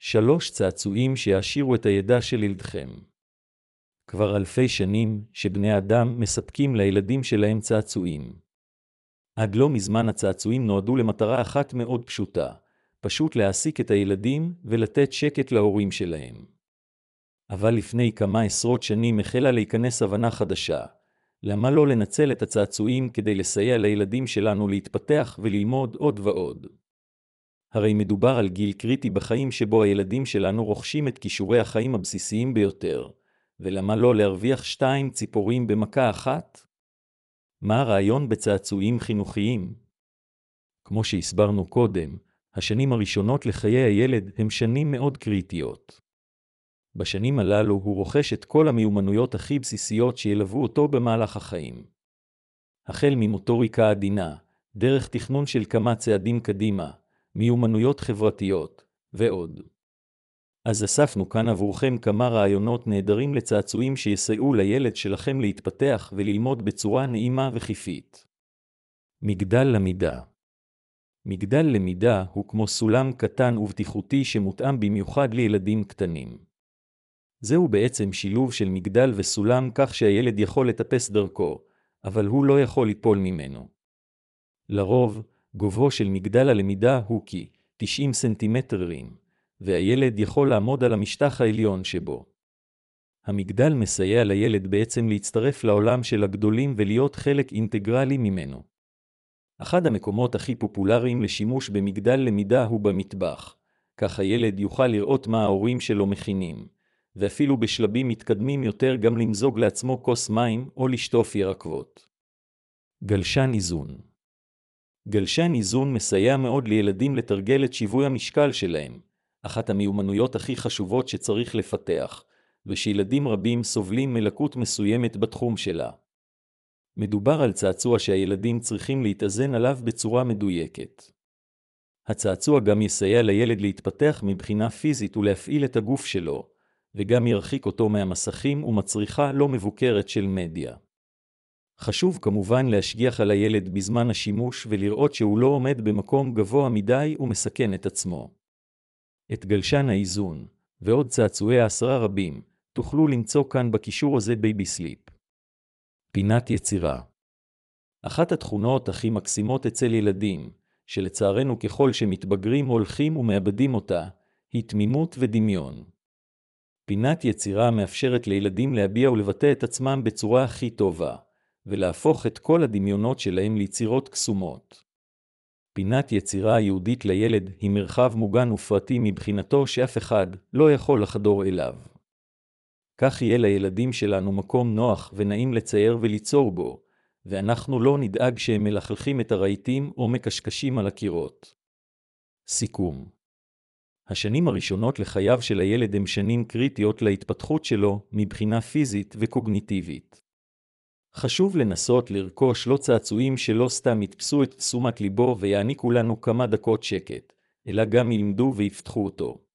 3 צעצועים שיעשירו את הידע של ילדכם. כבר אלפי שנים שבני אדם מספקים לילדים שלהם צעצועים. עד לא מזמן הצעצועים נועדו למטרה אחת מאוד פשוטה, פשוט להעסיק את הילדים ולתת שקט להורים שלהם. אבל לפני כמה עשרות שנים החלה להיכנס הבנה חדשה. למה לא לנצל את הצעצועים כדי לסייע לילדים שלנו להתפתח וללמוד עוד ועוד? הרי מדובר על גיל קריטי בחיים שבו הילדים שלנו רוכשים את כישורי החיים הבסיסיים ביותר, ולמה לא להרוויח 2 ציפורים במכה אחת? מה הרעיון בצעצועים חינוכיים? כמו שהסברנו קודם, השנים הראשונות לחיי הילד הם שנים מאוד קריטיות. בשנים הללו הוא רוכש את כל המיומנויות הכי בסיסיות שילוו אותו במהלך החיים. החל ממוטוריקה עדינה, דרך תכנון של כמה צעדים קדימה, מיומנויות חברתיות, ועוד. אז אספנו כאן עבורכם כמה רעיונות נהדרים לצעצועים שיסייעו לילד שלכם להתפתח וללמוד בצורה נעימה וכיפית. מגדל למידה. מגדל למידה הוא כמו סולם קטן ובטיחותי שמותאם במיוחד לילדים קטנים. זהו בעצם שילוב של מגדל וסולם כך שהילד יכול לטפס דרכו, אבל הוא לא יכול ליפול ממנו. לרוב, גובהו של מגדל הלמידה הוא כ-90 סנטימטרים, והילד יכול לעמוד על המשטח העליון שבו. המגדל מסייע לילד בעצם להצטרף לעולם של הגדולים ולהיות חלק אינטגרלי ממנו. אחד המקומות הכי פופולריים לשימוש במגדל למידה הוא במטבח, כך הילד יוכל לראות מה ההורים שלו מכינים, ואפילו בשלבים מתקדמים יותר גם למזוג לעצמו כוס מים או לשטוף ירקות. גלשן איזון. גלשן איזון מסייע מאוד לילדים לתרגל את שיווי המשקל שלהם, אחת המיומנויות הכי חשובות שצריך לפתח, ושילדים רבים סובלים מלקות מסוימת בתחום שלה. מדובר על צעצוע שהילדים צריכים להתאזן עליו בצורה מדויקת. הצעצוע גם יסייע לילד להתפתח מבחינה פיזית ולהפעיל את הגוף שלו, וגם ירחיק אותו מהמסכים ומצריכה לא מבוקרת של מדיה. חשוב כמובן להשגיח על הילד בזמן השימוש ולראות שהוא לא עומד במקום גבוה מדי ומסכן את עצמו. את גלשן האיזון, ועוד צעצועי העשרה רבים, תוכלו למצוא כאן בקישור הזה בייבי סליפ. פינת יצירה. אחת התכונות הכי מקסימות אצל ילדים, שלצערנו ככל שמתבגרים הולכים ומאבדים אותה, היא תמימות ודמיון. פינת יצירה מאפשרת לילדים להביע ולבטא את עצמם בצורה הכי טובה, ולהפוך את כל הדמיונות שלהם ליצירות קסומות. פינת יצירה היהודית לילד היא מרחב מוגן ופרטי מבחינתו שאף אחד לא יכול לחדור אליו. כך יהיה לילדים שלנו מקום נוח ונעים לצייר וליצור בו, ואנחנו לא נדאג שהם מלכלכים את הרהיטים או מקשקשים על הקירות. סיכום. השנים הראשונות לחייו של הילד הם שנים קריטיות להתפתחות שלו מבחינה פיזית וקוגניטיבית. חשוב לנסות לרכוש לו צעצועים שלא סתם יתפסו את תשומת ליבו ויעניקו לנו כמה דקות שקט, אלא גם ילמדו ויפתחו אותו.